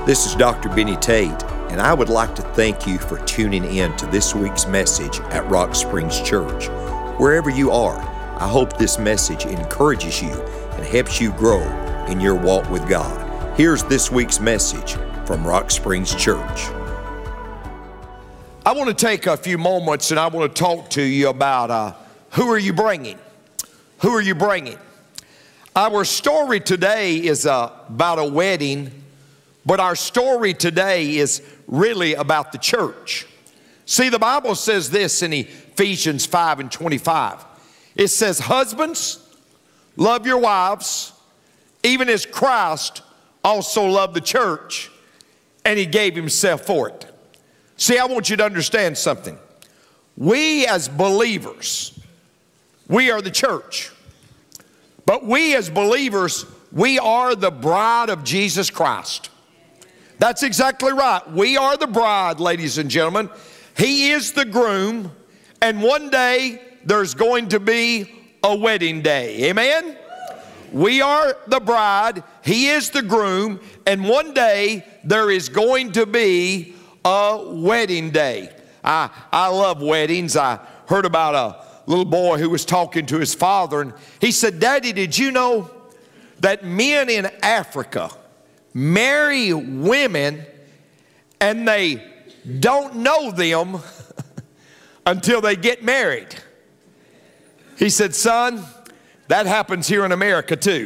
This is Dr. Benny Tate, and I would like to thank you for tuning in to this week's message at Rock Springs Church. Wherever you are, I hope this message encourages you and helps you grow in your walk with God. Here's this week's message from Rock Springs Church. I want to take a few moments and I want to talk to you about who are you bringing? Who are you bringing? Our story today is about a wedding. But our story today is really about the church. See, the Bible says this in Ephesians 5:25. It says, husbands, love your wives, even as Christ also loved the church, and he gave himself for it. See, I want you to understand something. We as believers, we are the church. But we as believers, we are the bride of Jesus Christ. That's exactly right. We are the bride, ladies and gentlemen. He is the groom, and one day there's going to be a wedding day. Amen? We are the bride. He is the groom, and one day there is going to be a wedding day. I love weddings. I heard about a little boy who was talking to his father, and he said, Daddy, did you know that men in Africa marry women and they don't know them until they get married? He said, son, that happens here in America too.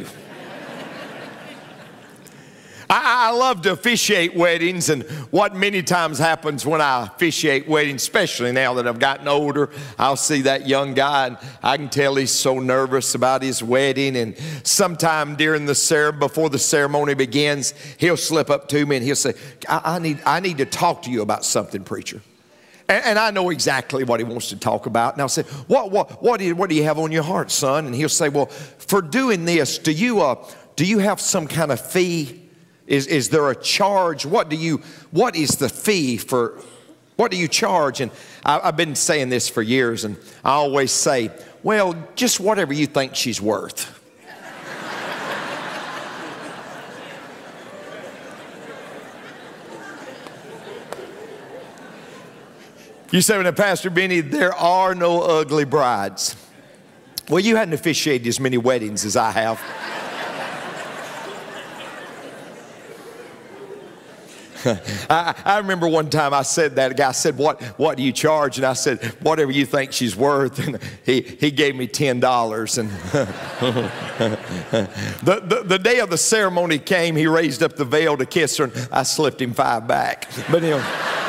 I love to officiate weddings, and what many times happens when I officiate weddings, especially now that I've gotten older, I'll see that young guy and I can tell he's so nervous about his wedding, and sometime during before the ceremony begins, he'll slip up to me and he'll say, I need to talk to you about something, preacher. And I know exactly what he wants to talk about. And I'll say, what do you have on your heart, son? And he'll say, well, for doing this, do you have some kind of fee? Is there a charge? What is the fee for, what do you charge? And I've been saying this for years, and I always say, well, just whatever you think she's worth. You say, well, Pastor Benny, there are no ugly brides. Well, you hadn't officiated as many weddings as I have. I remember one time I said that. A guy said, what do you charge? And I said, whatever you think she's worth. And he gave me $10. And the day of the ceremony came, he raised up the veil to kiss her, and I slipped him $5 back. But anyway.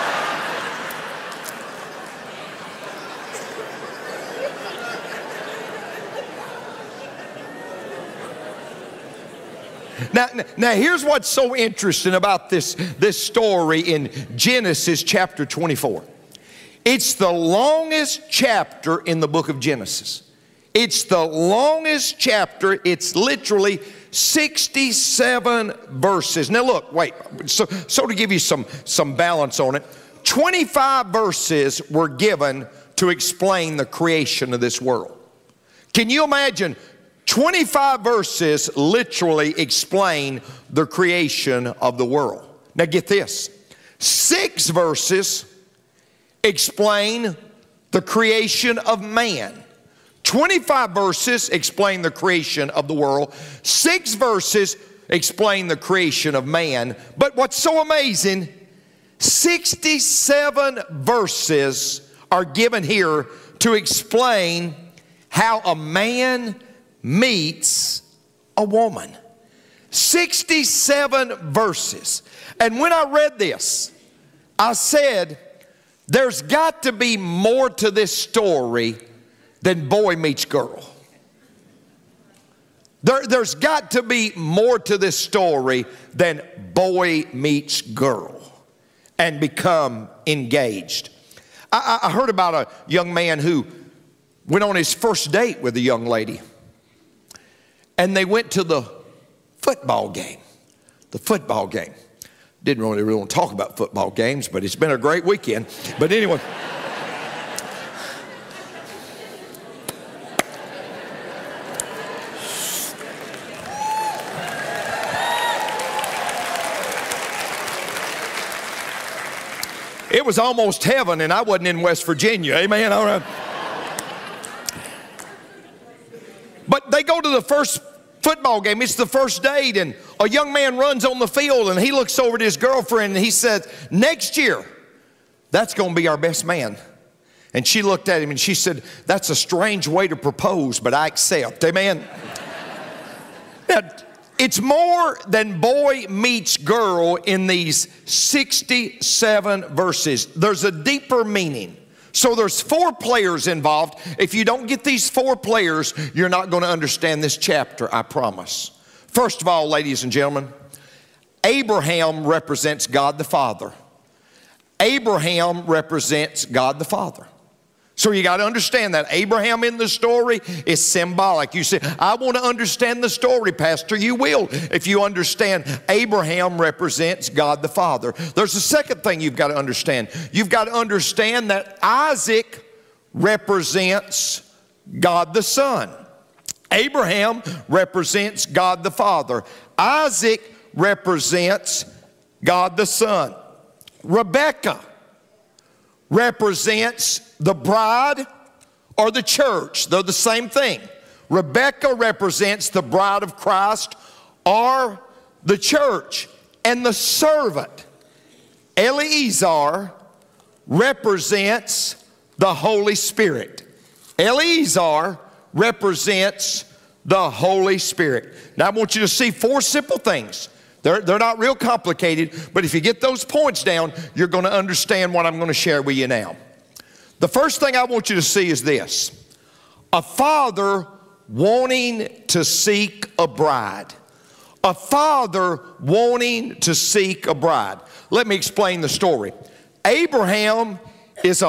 Now here's what's so interesting about this story in Genesis chapter 24. It's the longest chapter in the book of Genesis. It's the longest chapter. It's literally 67 verses. Now look, wait, so to give you some balance on it, 25 verses were given to explain the creation of this world. Can you imagine? 25 verses literally explain the creation of the world. Now get this. 6 verses explain the creation of man. 25 verses explain the creation of the world. 6 verses explain the creation of man. But what's so amazing, 67 verses are given here to explain how a man meets a woman. 67 verses. And when I read this, I said, there's got to be more to this story than boy meets girl. There's got to be more to this story than boy meets girl and become engaged. I heard about a young man who went on his first date with a young lady. And they went to the football game. The football game. Didn't really want to talk about football games, but it's been a great weekend. But anyway. It was almost heaven, and I wasn't in West Virginia. Amen. All right. But they go to the first football game. It's the first date, and a young man runs on the field, and he looks over to his girlfriend, and he said, next year, that's going to be our best man. And she looked at him, and she said, that's a strange way to propose, but I accept. Amen. Now, it's more than boy meets girl in these 67 verses. There's a deeper meaning. So there's 4 players involved. If you don't get these 4 players, you're not going to understand this chapter, I promise. First of all, ladies and gentlemen, Abraham represents God the Father. Abraham represents God the Father. So you got to understand that Abraham in the story is symbolic. You say, I want to understand the story, Pastor. You will if you understand Abraham represents God the Father. There's a second thing you've got to understand. You've got to understand that Isaac represents God the Son. Abraham represents God the Father. Isaac represents God the Son. Rebekah represents the bride or the church. They're the same thing. Rebekah represents the bride of Christ or the church. And the servant, Eleazar, represents the Holy Spirit. Eleazar represents the Holy Spirit. Now I want you to see 4 simple things. They're not real complicated, but if you get those points down, you're going to understand what I'm going to share with you now. The first thing I want you to see is this: a father wanting to seek a bride. A father wanting to seek a bride. Let me explain the story. Abraham is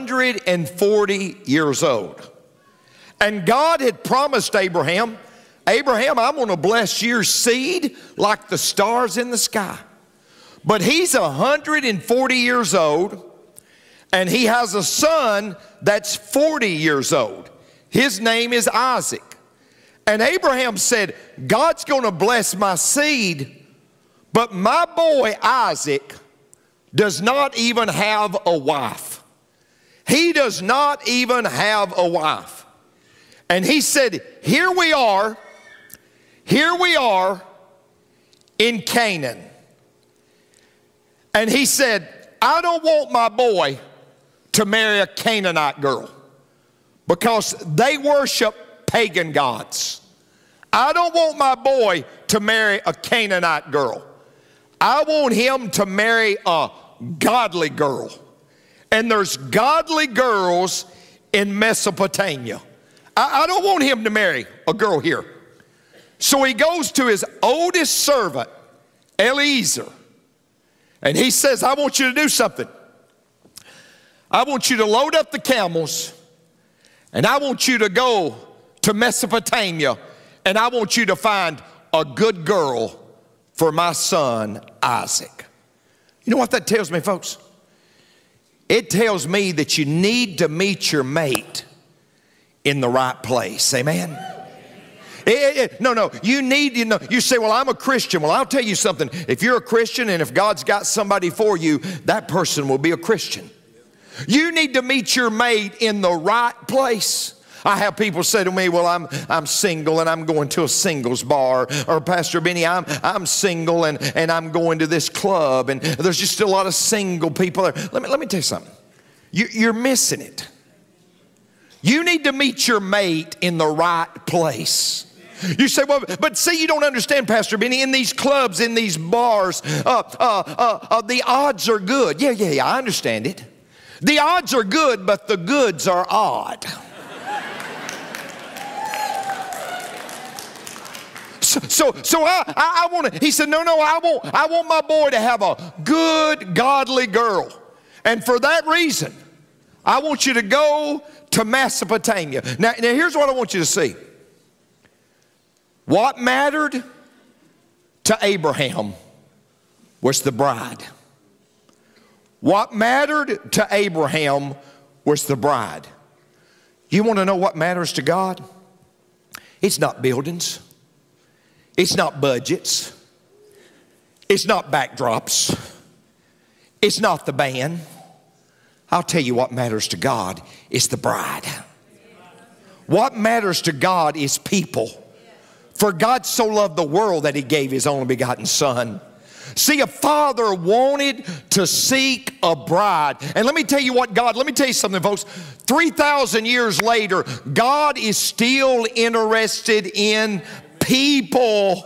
140 years old. And God had promised Abraham, Abraham, I'm going to bless your seed like the stars in the sky. But he's 140 years old, and he has a son that's 40 years old. His name is Isaac. And Abraham said, God's going to bless my seed, but my boy Isaac does not even have a wife. He does not even have a wife. And he said, here we are in Canaan. And he said, I don't want my boy to marry a Canaanite girl because they worship pagan gods. I don't want my boy to marry a Canaanite girl. I want him to marry a godly girl. And there's godly girls in Mesopotamia. I don't want him to marry a girl here. So he goes to his oldest servant, Eliezer, and he says, I want you to do something. I want you to load up the camels, and I want you to go to Mesopotamia, and I want you to find a good girl for my son, Isaac. You know what that tells me, folks? It tells me that you need to meet your mate in the right place. Amen? No, you need to know. You say, well, I'm a Christian. Well, I'll tell you something. If you're a Christian and if God's got somebody for you, that person will be a Christian. You need to meet your mate in the right place. I have people say to me, well, I'm single and I'm going to a singles bar. Or Pastor Benny, I'm single and I'm going to this club. And there's just a lot of single people there. Let me tell you something. You're missing it. You need to meet your mate in the right place. You say, well, but see, you don't understand, Pastor Benny. In these clubs, in these bars, the odds are good. Yeah, I understand it. The odds are good, but the goods are odd. So I want to, he said, no, I want my boy to have a good, godly girl. And for that reason, I want you to go to Mesopotamia. Now here's what I want you to see. What mattered to Abraham was the bride. What mattered to Abraham was the bride. You want to know what matters to God? It's not buildings. It's not budgets. It's not backdrops. It's not the band. I'll tell you what matters to God is the bride. What matters to God is people. For God so loved the world that He gave His only begotten Son. See, a father wanted to seek a bride. And let me tell you something, folks. 3,000 years later, God is still interested in people.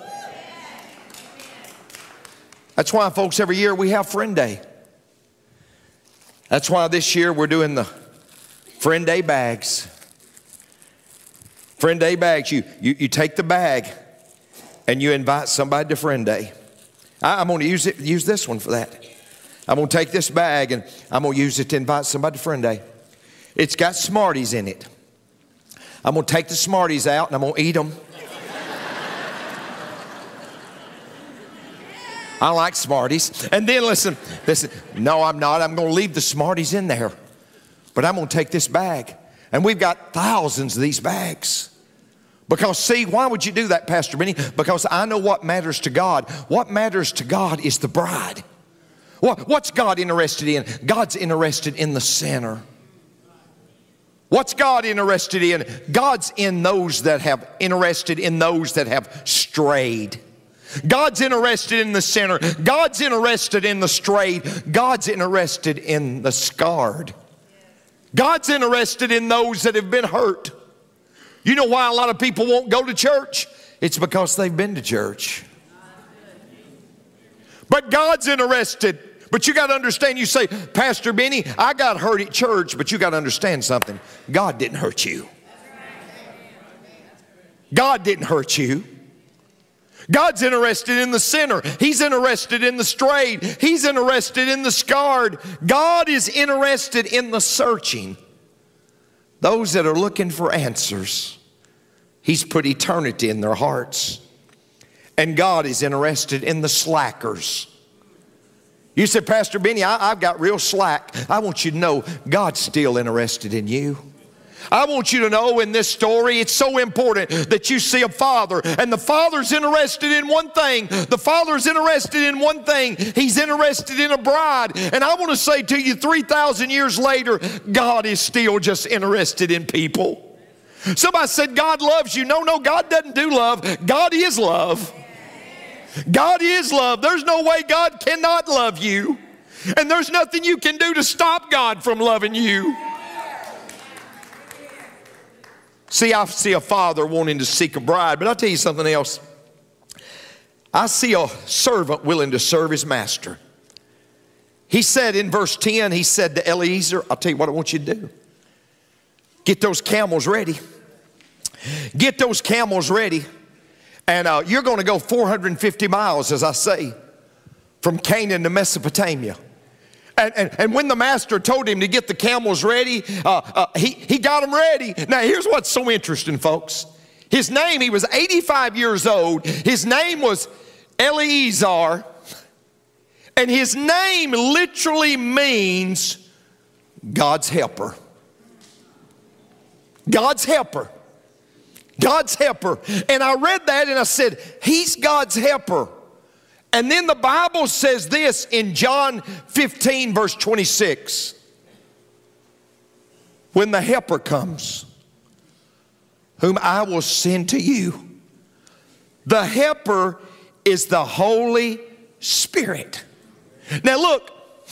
That's why, folks, every year we have Friend Day. That's why this year we're doing the Friend Day bags. Friend Day bags, you take the bag and you invite somebody to Friend Day. I'm going to use this one for that. I'm going to take this bag and I'm going to use it to invite somebody to Friend Day. It's got Smarties in it. I'm going to take the Smarties out and I'm going to eat them. I like Smarties. And then listen, no, I'm not. I'm going to leave the Smarties in there. But I'm going to take this bag. And we've got thousands of these bags. Because see, why would you do that, Pastor Benny? Because I know what matters to God. What matters to God is the bride. What's God interested in? God's interested in the sinner. What's God interested in? God's interested in those that have strayed. God's interested in the sinner. God's interested in the strayed. God's interested in the scarred. God's interested in those that have been hurt. You know why a lot of people won't go to church? It's because they've been to church. But God's interested. But you got to understand, you say, Pastor Benny, I got hurt at church, but you got to understand something. God didn't hurt you. God didn't hurt you. God's interested in the sinner. He's interested in the strayed. He's interested in the scarred. God is interested in the searching. Those that are looking for answers. He's put eternity in their hearts. And God is interested in the slackers. You said, Pastor Benny, I've got real slack. I want you to know God's still interested in you. I want you to know in this story, it's so important that you see a father, and the father's interested in one thing. The father's interested in one thing. He's interested in a bride. And I want to say to you, 3,000 years later, God is still just interested in people. Somebody said, God loves you. No, God doesn't do love. God is love. God is love. There's no way God cannot love you. And there's nothing you can do to stop God from loving you. See, I see a father wanting to seek a bride, but I'll tell you something else. I see a servant willing to serve his master. He said in verse 10, he said to Eliezer, I'll tell you what I want you to do. Get those camels ready. Get those camels ready. And you're going to go 450 miles, as I say, from Canaan to Mesopotamia. And when the master told him to get the camels ready, he got them ready. Now, here's what's so interesting, folks. His name, he was 85 years old. His name was Eliezer. And his name literally means God's helper. God's helper. God's helper. And I read that and I said, he's God's helper. And then the Bible says this in John 15, verse 26. When the helper comes, whom I will send to you, the helper is the Holy Spirit. Now look,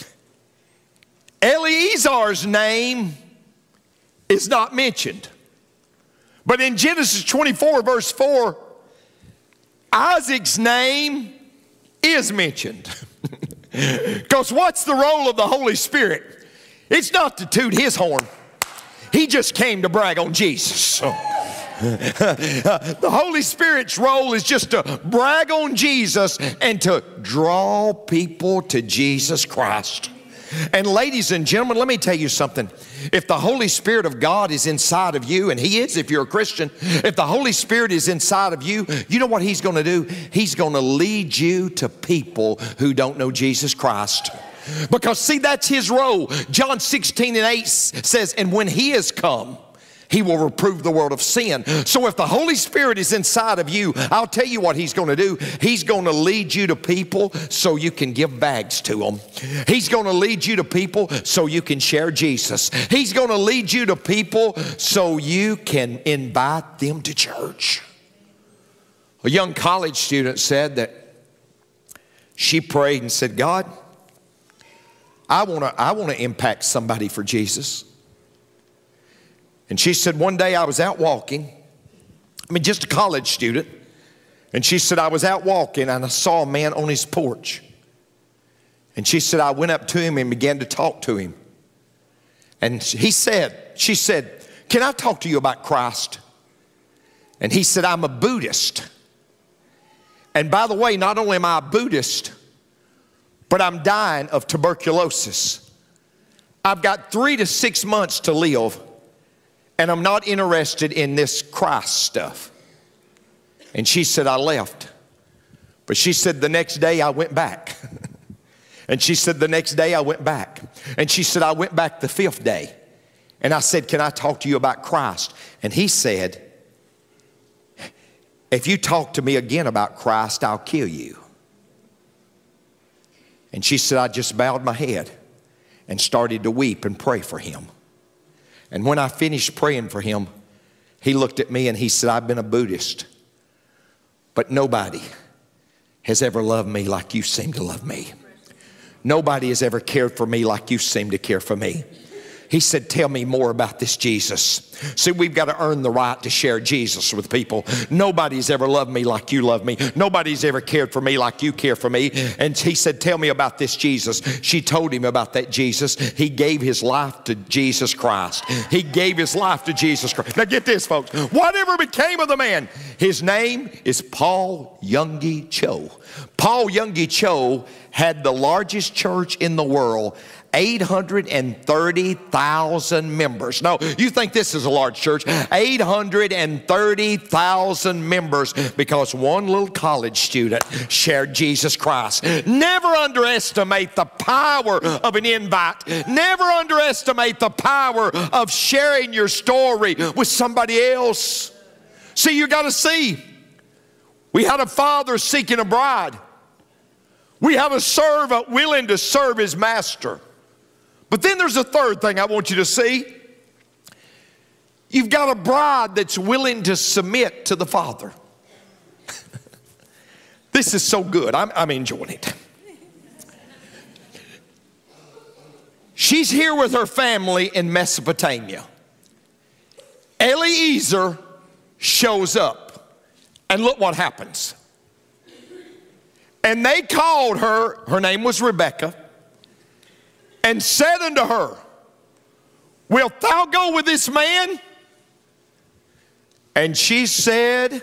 Eliezer's name is not mentioned. But in Genesis 24, verse 4, Isaac's name is mentioned. Because what's the role of the Holy Spirit? It's not to toot his horn. He just came to brag on Jesus. The Holy Spirit's role is just to brag on Jesus and to draw people to Jesus Christ. And ladies and gentlemen, let me tell you something. If the Holy Spirit of God is inside of you, and He is if you're a Christian, if the Holy Spirit is inside of you, you know what He's going to do? He's going to lead you to people who don't know Jesus Christ. Because see, that's His role. John 16 and 8 says, and when He is come, He will reprove the world of sin. So if the Holy Spirit is inside of you, I'll tell you what He's going to do. He's going to lead you to people so you can give bags to them. He's going to lead you to people so you can share Jesus. He's going to lead you to people so you can invite them to church. A young college student said that she prayed and said, God, I want to impact somebody for Jesus. And she said, one day I was out walking, just a college student. And she said, I was out walking and I saw a man on his porch. And she said, I went up to him and began to talk to him. And she said, can I talk to you about Christ? And he said, I'm a Buddhist. And by the way, not only am I a Buddhist, but I'm dying of tuberculosis. I've got 3 to 6 months to live. And I'm not interested in this Christ stuff. And she said, I left. But she said, the next day I went back. And she said, the next day I went back. And she said, I went back the 5th day. And I said, can I talk to you about Christ? And he said, if you talk to me again about Christ, I'll kill you. And she said, I just bowed my head and started to weep and pray for him. And when I finished praying for him, he looked at me and he said, I've been a Buddhist, but nobody has ever loved me like you seem to love me. Nobody has ever cared for me like you seem to care for me. He said, tell me more about this Jesus. See, we've got to earn the right to share Jesus with people. Nobody's ever loved me like you love me. Nobody's ever cared for me like you care for me. And he said, tell me about this Jesus. She told him about that Jesus. He gave his life to Jesus Christ. He gave his life to Jesus Christ. Now get this, folks. Whatever became of the man? His name is Paul Yonggi Cho. Paul Yonggi Cho had the largest church in the world, 830,000 members. No, you think this is a large church. 830,000 members because one little college student shared Jesus Christ. Never underestimate the power of an invite. Never underestimate the power of sharing your story with somebody else. See, you got to see. We had a father seeking a bride. We have a servant willing to serve his master. But then there's a third thing I want you to see. You've got a bride that's willing to submit to the Father. This is so good. I'm enjoying it. She's here with her family in Mesopotamia. Eliezer shows up. And look what happens. And they called her name was Rebekah, and said unto her, wilt thou go with this man? And she said,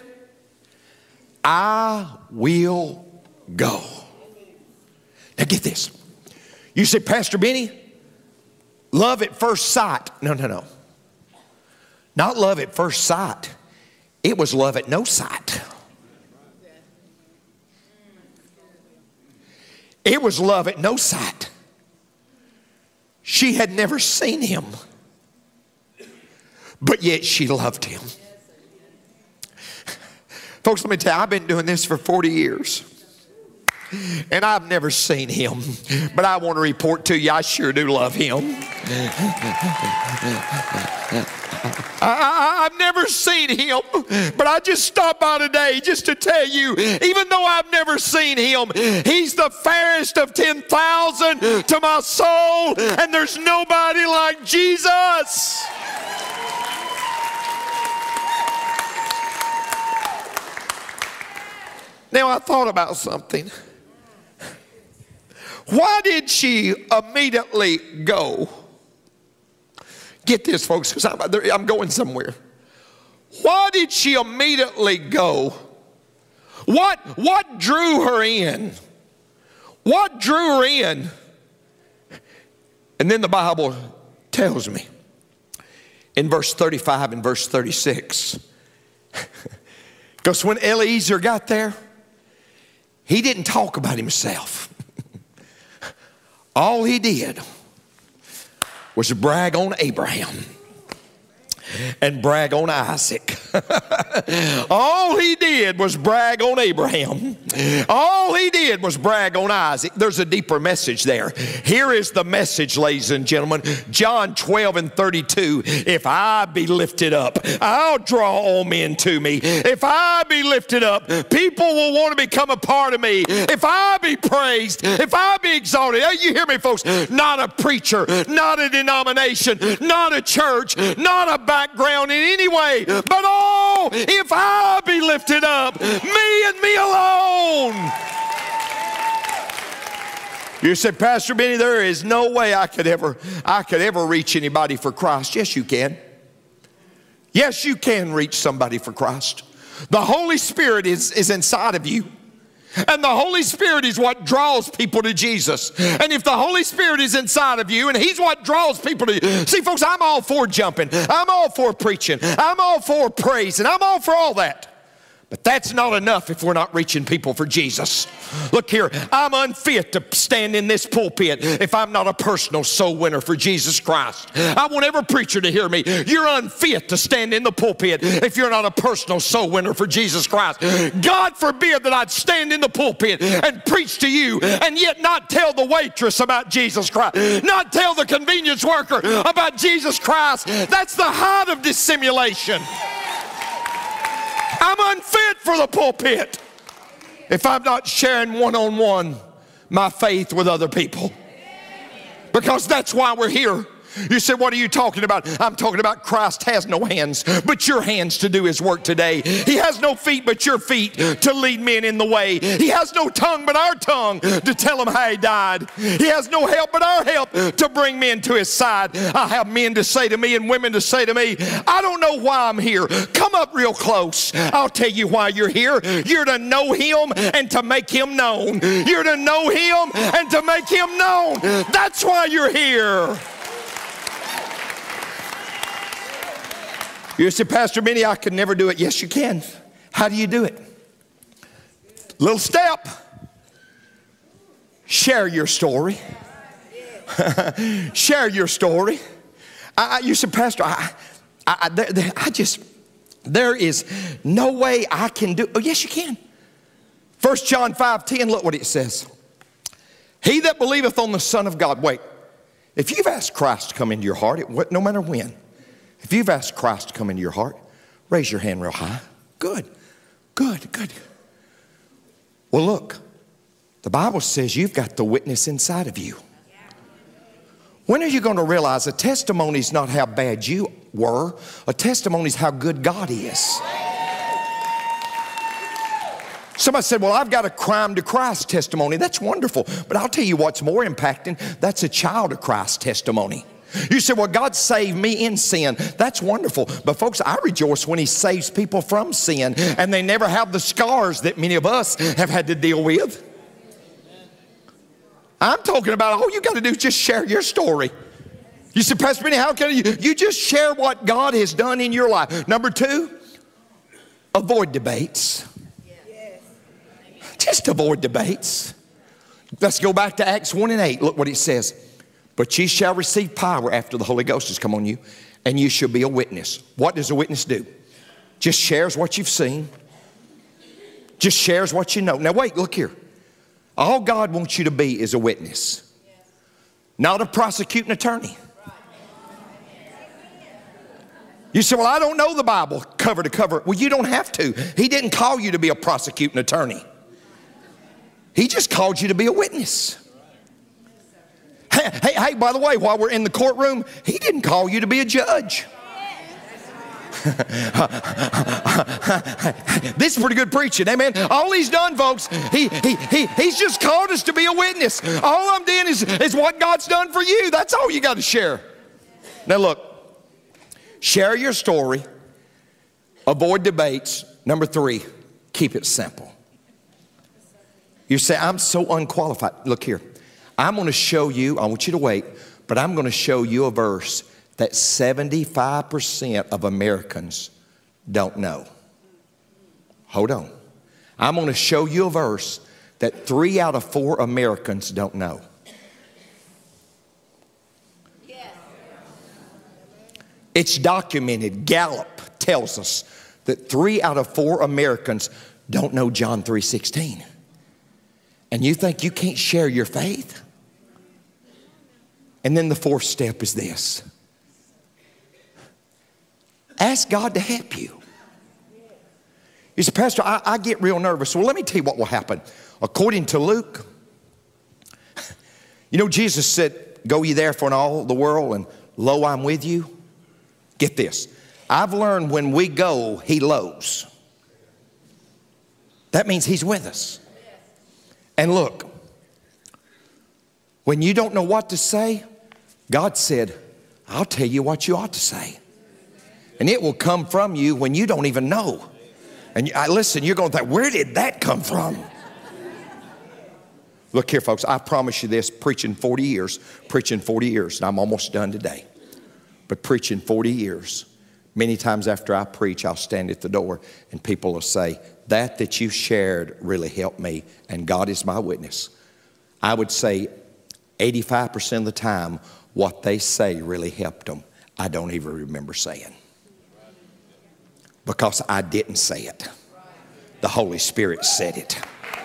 I will go. Now get this. You say, Pastor Benny, love at first sight. No. Not love at first sight. It was love at no sight. It was love at no sight. She had never seen him, but yet she loved him. Folks, let me tell you, I've been doing this for 40 years. And I've never seen him, but I want to report to you, I sure do love him. I've never seen him, but I just stopped by today just to tell you, even though I've never seen him, he's the fairest of 10,000 to my soul, and there's nobody like Jesus. Now I thought about something. Why did she immediately go? Get this, folks, because I'm going somewhere. Why did she immediately go? What drew her in? What drew her in? And then the Bible tells me in verse 35 and verse 36. Because when Eliezer got there, he didn't talk about himself. All he did was brag on Abraham. and brag on Isaac. All he did was brag on Abraham. All he did was brag on Isaac. There's a deeper message there. Here is the message, ladies and gentlemen. John 12:32. If I be lifted up, I'll draw all men to me. If I be lifted up, people will want to become a part of me. If I be praised, if I be exalted. Hey, you hear me, folks? Not a preacher, not a denomination, not a church, not a background in any way, but oh, if I be lifted up, me and me alone. You said, Pastor Benny, there is no way I could ever reach anybody for Christ. Yes, you can. Yes, you can reach somebody for Christ. The Holy Spirit is inside of you. And the Holy Spirit is what draws people to Jesus. And if the Holy Spirit is inside of you and He's what draws people to you. See, folks, I'm all for jumping. I'm all for preaching. I'm all for praise. And I'm all for all that. But that's not enough if we're not reaching people for Jesus. Look here, I'm unfit to stand in this pulpit if I'm not a personal soul winner for Jesus Christ. I want every preacher to hear me. You're unfit to stand in the pulpit if you're not a personal soul winner for Jesus Christ. God forbid that I'd stand in the pulpit and preach to you and yet not tell the waitress about Jesus Christ, not tell the convenience worker about Jesus Christ. That's the height of dissimulation. I'm unfit for the pulpit if I'm not sharing one-on-one my faith with other people. Because that's why we're here. You said, what are you talking about? I'm talking about Christ has no hands but your hands to do His work today. He has no feet but your feet to lead men in the way. He has no tongue but our tongue to tell them how He died. He has no help but our help to bring men to His side. I have men to say to me and women to say to me, I don't know why I'm here. Come up real close. I'll tell you why you're here. You're to know Him and to make Him known. You're to know Him and to make Him known. That's why you're here. You say, Pastor Benny, I could never do it. Yes, you can. How do you do it? Little step. Share your story. Share your story. You said, Pastor, there is no way I can do. Oh, yes, you can. 1 John 5:10, look what it says. He that believeth on the Son of God. Wait, if you've asked Christ to come into your heart, no matter when, if you've asked Christ to come into your heart, raise your hand real high. Good, good, good. Well, look, the Bible says you've got the witness inside of you. When are you going to realize a testimony is not how bad you were, a testimony is how good God is? Somebody said, well, I've got a crime to Christ testimony. That's wonderful. But I'll tell you what's more impacting. That's a child of Christ testimony. You say, well, God saved me in sin. That's wonderful. But folks, I rejoice when He saves people from sin and they never have the scars that many of us have had to deal with. I'm talking about all you got to do is just share your story. You say, Pastor Benny, how can you just share what God has done in your life? Number 2, avoid debates. Just avoid debates. Let's go back to Acts 1:8. Look what it says. But ye shall receive power after the Holy Ghost has come on you, and you shall be a witness. What does a witness do? Just shares what you've seen. Just shares what you know. Now wait, look here. All God wants you to be is a witness, not a prosecuting attorney. You say, well, I don't know the Bible cover to cover. Well, you don't have to. He didn't call you to be a prosecuting attorney. He just called you to be a witness. Hey, by the way, while we're in the courtroom, He didn't call you to be a judge. This is pretty good preaching, amen. All He's done, folks, He's just called us to be a witness. All I'm doing is what God's done for you. That's all you got to share. Now look, share your story. Avoid debates. Number 3, keep it simple. You say, I'm so unqualified. Look here. I'm going to show you, I want you to wait, but I'm going to show you a verse that 75% of Americans don't know. Hold on. I'm going to show you a verse that 3 out of 4 Americans don't know. It's documented. Gallup tells us that 3 out of 4 Americans don't know John 3:16. And you think you can't share your faith? And then the 4th step is this. Ask God to help you. You say, Pastor, I get real nervous. Well, let me tell you what will happen. According to Luke, you know, Jesus said, go ye therefore in all the world, and lo, I'm with you. Get this. I've learned when we go, he lows. That means he's with us. And look, when you don't know what to say, God said, I'll tell you what you ought to say. And it will come from you when you don't even know. And listen, you're going to think, where did that come from? Look here, folks, I promise you this, preaching 40 years, and I'm almost done today. But preaching 40 years, many times after I preach, I'll stand at the door and people will say, that you shared really helped me, and God is my witness. I would say 85% of the time, what they say really helped them. I don't even remember saying. Because I didn't say it. The Holy Spirit said it.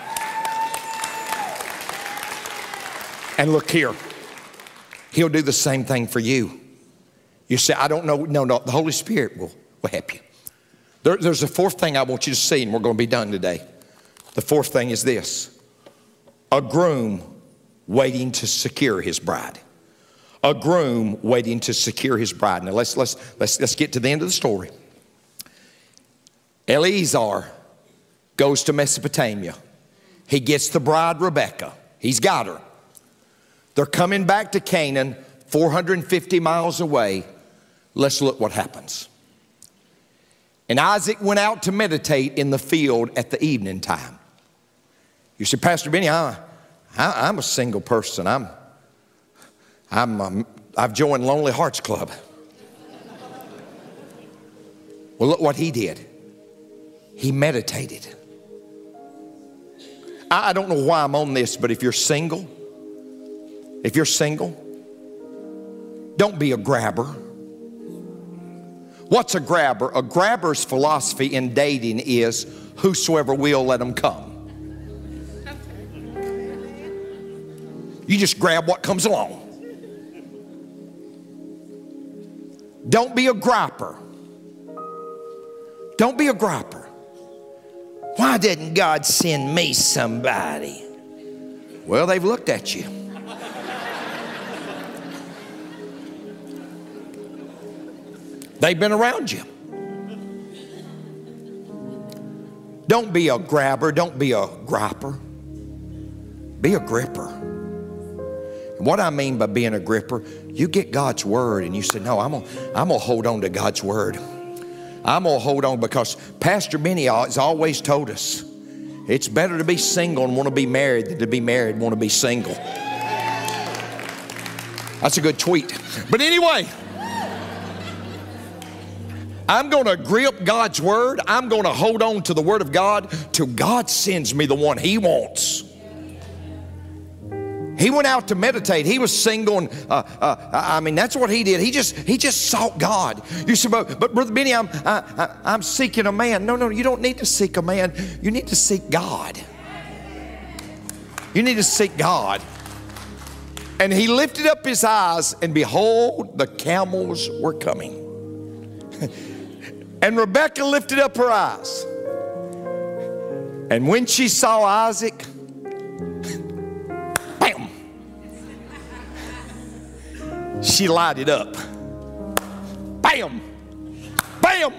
And look here, he'll do the same thing for you. You say, I don't know. No, the Holy Spirit will help you. There's a 4th thing I want you to see, and we're going to be done today. The 4th thing is this. A groom waiting to secure his bride. A groom waiting to secure his bride. Now let's get to the end of the story. Eliezer goes to Mesopotamia. He gets the bride Rebekah. He's got her. They're coming back to Canaan, 450 miles away. Let's look what happens. And Isaac went out to meditate in the field at the evening time. You say, Pastor Benny, I'm a single person. I've joined Lonely Hearts Club. Well, look what he did. He meditated. I don't know why I'm on this, but if you're single, don't be a grabber. What's a grabber? A grabber's philosophy in dating is whosoever will, let them come. You just grab what comes along. Don't be a gripper. Don't be a gripper. Why didn't God send me somebody? Well, they've looked at you. They've been around you. Don't be a grabber. Don't be a gripper. Be a gripper. And what I mean by being a gripper, you get God's word and you say, no, I'm gonna hold on to God's word. I'm gonna hold on because Pastor Benny has always told us it's better to be single and want to be married than to be married and want to be single. That's a good tweet. But anyway, I'm going to grip God's word. I'm going to hold on to the word of God till God sends me the one he wants. He went out to meditate. He was single, and that's what he did. He just sought God. You say, but Brother Benny, I'm seeking a man. No, you don't need to seek a man. You need to seek God. You need to seek God. And he lifted up his eyes, and behold, the camels were coming. And Rebekah lifted up her eyes. And when she saw Isaac, bam, she lighted up. Bam, bam.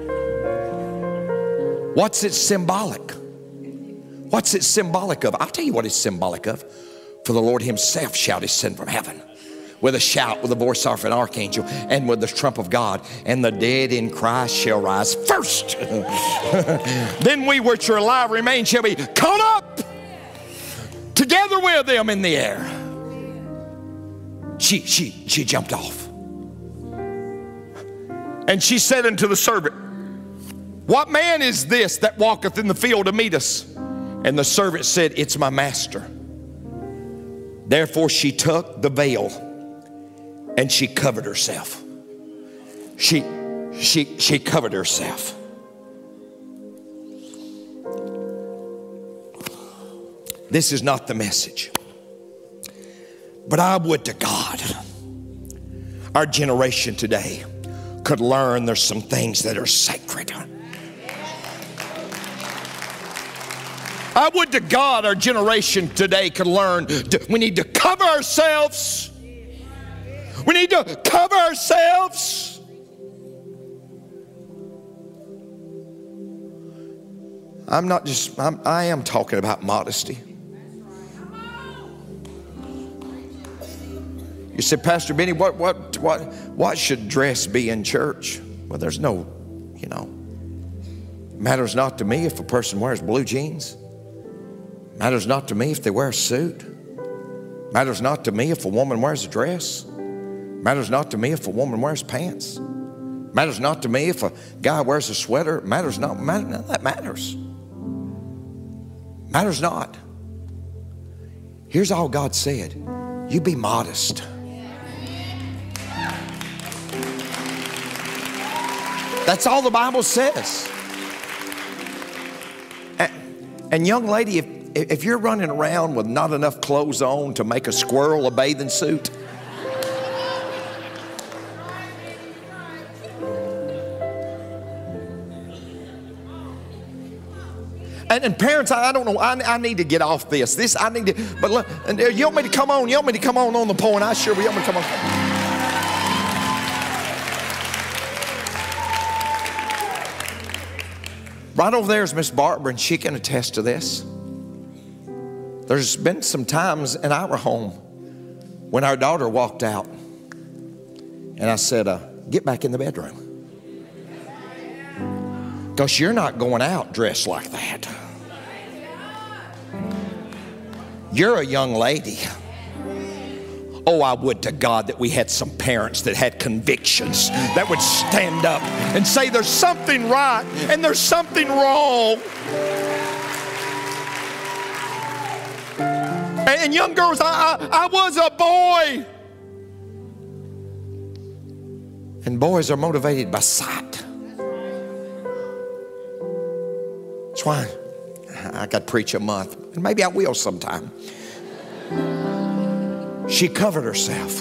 What's it symbolic? What's it symbolic of? I'll tell you what it's symbolic of. For the Lord himself shall descend from heaven with a shout, with the voice of an archangel, and with the trump of God, and the dead in Christ shall rise first. Then we which are alive remain shall be caught up together with them in the air. She jumped off. And she said unto the servant, what man is this that walketh in the field to meet us? And the servant said, it's my master. Therefore she took the veil and she covered herself. she covered herself. This is not the message. But I would to God, our generation today could learn there's some things that are sacred. I would to God our generation today could learn we need to cover ourselves. We need to cover ourselves. I am talking about modesty. You said, Pastor Benny, what should dress be in church? Well, there's no, matters not to me if a person wears blue jeans. Matters not to me if they wear a suit. Matters not to me if a woman wears a dress. Matters not to me if a woman wears pants. Matters not to me if a guy wears a sweater. None of that matters. Matters not. Here's all God said. You be modest. That's all the Bible says. And young lady, if you're running around with not enough clothes on to make a squirrel a bathing suit, and parents, I don't know, I need to get off this. But look, you want me to come on? You want me to come on the point? I sure will. You want me to come on? Right over there is Miss Barbara, and she can attest to this. There's been some times in our home when our daughter walked out, and I said, get back in the bedroom. Because you're not going out dressed like that. You're a young lady. Oh, I would to God that we had some parents that had convictions that would stand up and say there's something right and there's something wrong. And young girls, I was a boy. And boys are motivated by sight. That's why I got to preach a month. And maybe I will sometime. She covered herself.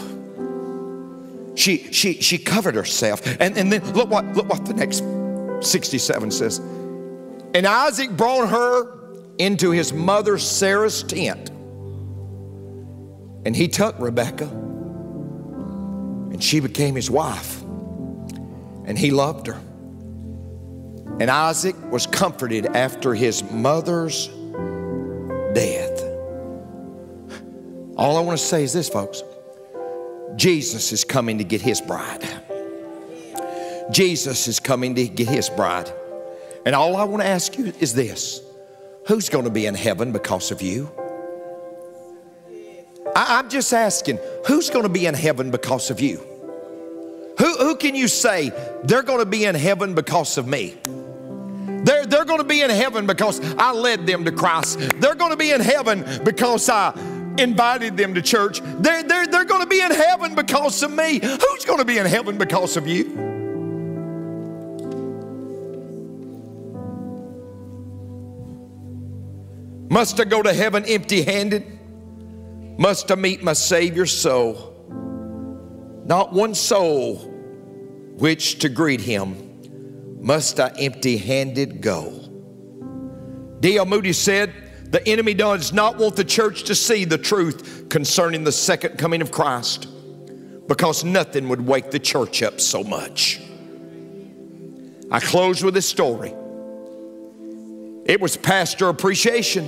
She covered herself. And then look what the next 67 says. And Isaac brought her into his mother Sarah's tent. And he took Rebekah. And she became his wife. And he loved her. And Isaac was comforted after his mother's death. All I want to say is this, folks. Jesus is coming to get his bride. Jesus is coming to get his bride. And all I want to ask you is this. Who's going to be in heaven because of you? I'm just asking, who's going to be in heaven because of you? Who can you say, they're going to be in heaven because of me? They're going to be in heaven because I led them to Christ. They're going to be in heaven because I invited them to church. They're going to be in heaven because of me. Who's going to be in heaven because of you? Must I go to heaven empty-handed? Must I meet my Savior so? Not one soul which to greet him must I empty-handed go. D.L. Moody said, the enemy does not want the church to see the truth concerning the second coming of Christ, because nothing would wake the church up so much. I close with this story. It was pastor appreciation.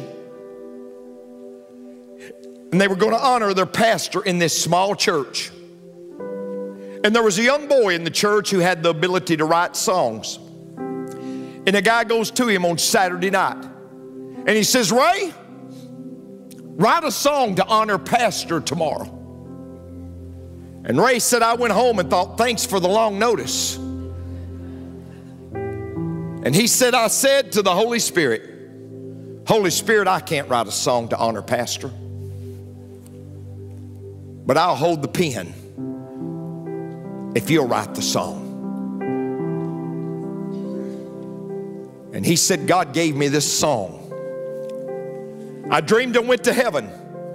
And they were going to honor their pastor in this small church. And there was a young boy in the church who had the ability to write songs. And a guy goes to him on Saturday night. And he says, Ray, write a song to honor pastor tomorrow. And Ray said, I went home and thought, thanks for the long notice. And he said, I said to the Holy Spirit, Holy Spirit, I can't write a song to honor pastor, but I'll hold the pen if you'll write the song. And he said, God gave me this song. I dreamed I went to heaven,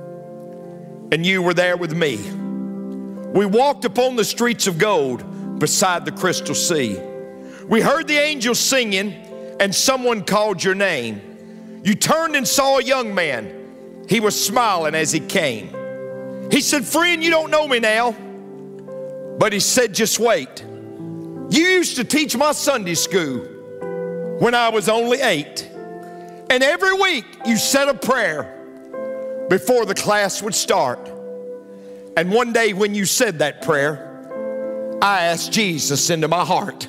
and you were there with me. We walked upon the streets of gold beside the crystal sea. We heard the angels singing, and someone called your name. You turned and saw a young man. He was smiling as he came. He said, friend, you don't know me now. But he said, just wait. You used to teach my Sunday school when I was only 8. And every week you said a prayer before the class would start. And one day when you said that prayer, I asked Jesus into my heart.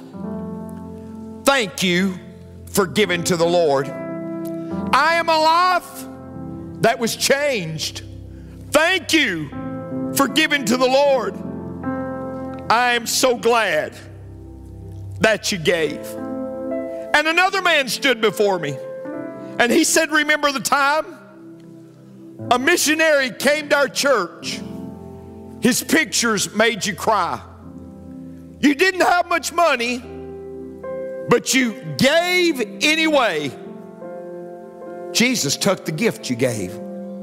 Thank you for giving to the Lord. I am a life that was changed. Thank you for giving to the Lord. I am so glad that you gave. And another man stood before me, and he said, remember the time a missionary came to our church? His pictures made you cry. You didn't have much money, but you gave anyway. Jesus took the gift you gave.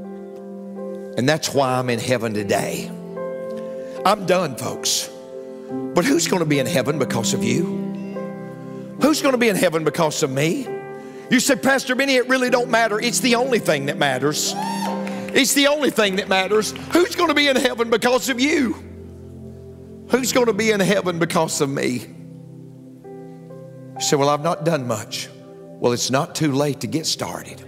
And that's why I'm in heaven today. I'm done, folks. But who's going to be in heaven because of you? Who's going to be in heaven because of me? You say, Pastor Benny, it really don't matter. It's the only thing that matters. It's the only thing that matters. Who's going to be in heaven because of you? Who's going to be in heaven because of me? You say, well, I've not done much. Well, it's not too late to get started.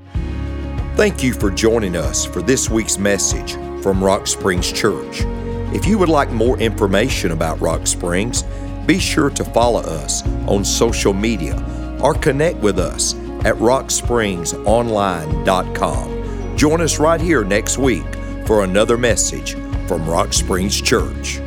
Thank you for joining us for this week's message from Rock Springs Church. If you would like more information about Rock Springs, be sure to follow us on social media or connect with us at rockspringsonline.com. Join us right here next week for another message from Rock Springs Church.